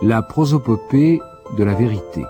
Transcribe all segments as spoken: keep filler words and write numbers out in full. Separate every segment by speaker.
Speaker 1: La prosopopée de la vérité.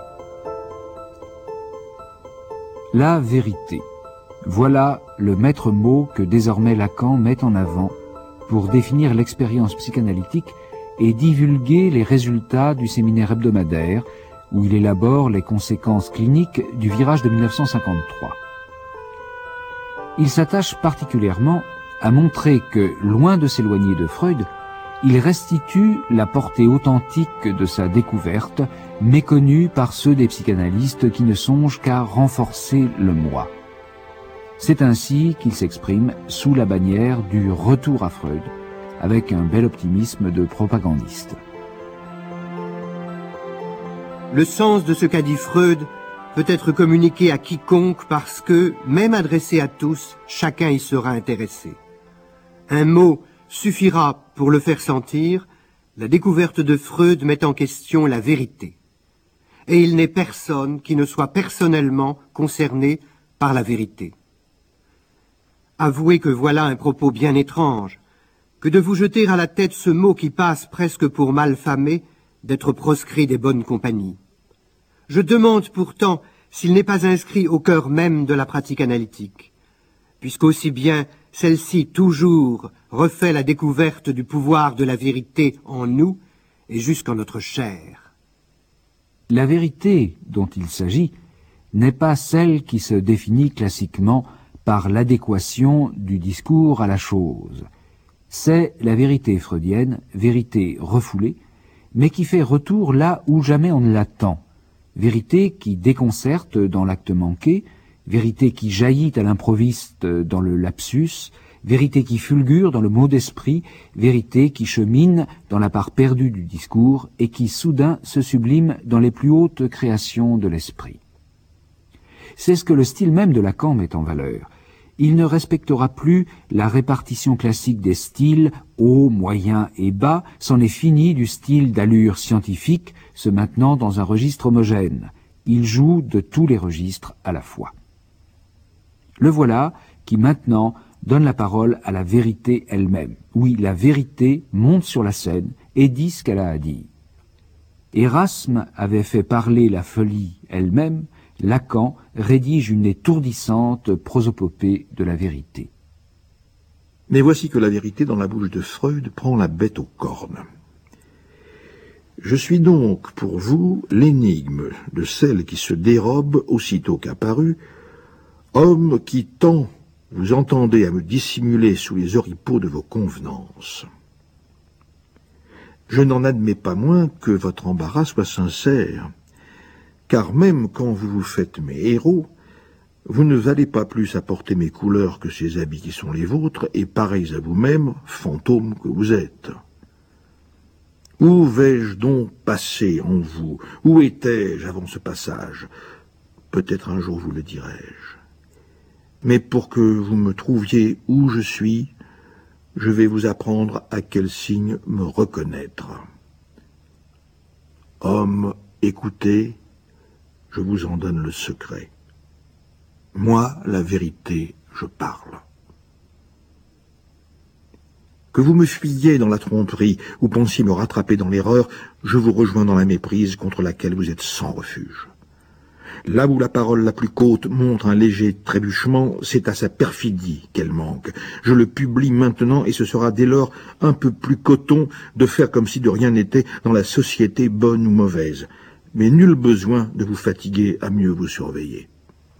Speaker 1: La vérité. Voilà le maître mot que désormais Lacan met en avant pour définir l'expérience psychanalytique et divulguer les résultats du séminaire hebdomadaire où il élabore les conséquences cliniques du virage de mille neuf cent cinquante-trois. Il s'attache particulièrement à montrer que, loin de s'éloigner de Freud, il restitue la portée authentique de sa découverte, méconnue par ceux des psychanalystes qui ne songent qu'à renforcer le moi. C'est ainsi qu'il s'exprime sous la bannière du retour à Freud, avec un bel optimisme de propagandiste.
Speaker 2: Le sens de ce qu'a dit Freud peut être communiqué à quiconque parce que, même adressé à tous, chacun y sera intéressé. Un mot suffira pour le faire sentir. La découverte de Freud met en question la vérité. Et il n'est personne qui ne soit personnellement concerné par la vérité. Avouez que voilà un propos bien étrange, que de vous jeter à la tête ce mot qui passe presque pour malfamé, d'être proscrit des bonnes compagnies. Je demande pourtant s'il n'est pas inscrit au cœur même de la pratique analytique, puisqu'aussi bien celle-ci toujours refait la découverte du pouvoir de la vérité en nous et jusqu'en notre chair.
Speaker 1: La vérité dont il s'agit n'est pas celle qui se définit classiquement par l'adéquation du discours à la chose. C'est la vérité freudienne, vérité refoulée, mais qui fait retour là où jamais on ne l'attend. Vérité qui déconcerte dans l'acte manqué, vérité qui jaillit à l'improviste dans le lapsus, vérité qui fulgure dans le mot d'esprit, vérité qui chemine dans la part perdue du discours et qui soudain se sublime dans les plus hautes créations de l'esprit. C'est ce que le style même de Lacan met en valeur. Il ne respectera plus la répartition classique des styles haut, moyen et bas, c'en est fini du style d'allure scientifique se maintenant dans un registre homogène. Il joue de tous les registres à la fois. Le voilà qui maintenant donne la parole à la vérité elle-même. Oui, la vérité monte sur la scène et dit ce qu'elle a à dire. Erasme avait fait parler la folie elle-même, Lacan rédige une étourdissante prosopopée de la vérité.
Speaker 3: Mais voici que la vérité dans la bouche de Freud prend la bête aux cornes. Je suis donc pour vous l'énigme de celle qui se dérobe aussitôt qu'apparue, homme qui tant vous entendez à me dissimuler sous les oripeaux de vos convenances. Je n'en admets pas moins que votre embarras soit sincère, car même quand vous vous faites mes héros, vous ne valez pas plus à porter mes couleurs que ces habits qui sont les vôtres, et pareils à vous-même, fantômes que vous êtes. Où vais-je donc passer en vous? Où étais-je avant ce passage? Peut-être un jour vous le dirai-je. Mais pour que vous me trouviez où je suis, je vais vous apprendre à quel signe me reconnaître. Homme, écoutez, je vous en donne le secret. Moi, la vérité, je parle. Que vous me fuyiez dans la tromperie ou pensiez me rattraper dans l'erreur, je vous rejoins dans la méprise contre laquelle vous êtes sans refuge. Là où la parole la plus courte montre un léger trébuchement, c'est à sa perfidie qu'elle manque. Je le publie maintenant et ce sera dès lors un peu plus coton de faire comme si de rien n'était dans la société bonne ou mauvaise. Mais nul besoin de vous fatiguer à mieux vous surveiller.